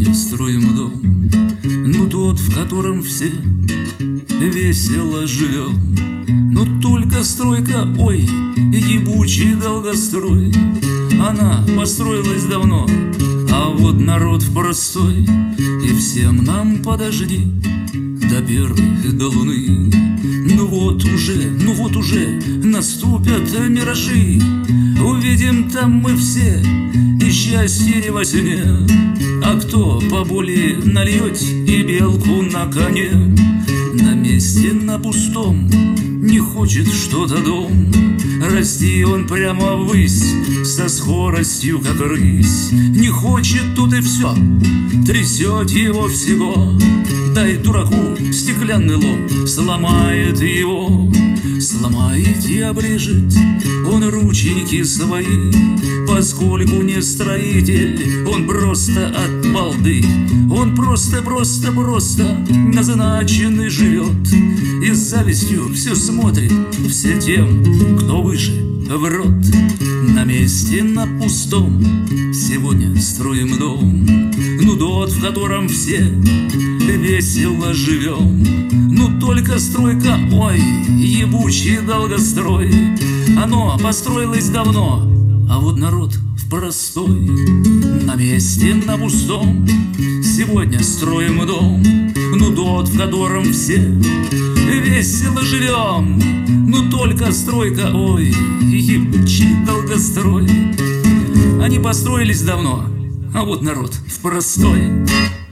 Сегодня строим дом, ну тот, в котором все весело живем. Но только стройка, ой, ебучий долгострой. Она построилась давно, а вот народ простой. И всем нам подожди до первой, до луны. Ну вот уже наступят миражи. Увидим там мы все и счастье не во сне. А кто поболее нальет и белку на коне. На месте, на пустом не хочет что-то дом. Расти он прямо ввысь со скоростью, как рысь. Не хочет тут и все, трясет его всего. Дай дураку стеклянный лом, сломает его. Сломает и обрежет он рученьки свои. Поскольку не строитель, он просто от балды. Он просто назначенный живет. И с завистью все смотрит, все тем, кто выше в рот. На месте, на пустом сегодня строим дом. Ну тот, в котором все весело живем. Ну только стройка, ой, ебучий долгострой. Оно построилось давно, а вот народ в простой. На месте, на пустом сегодня строим дом. Ну тот, в котором все весело живем. Ну только стройка, ой, ебучий долгострой. Они построились давно, а вот народ в простой.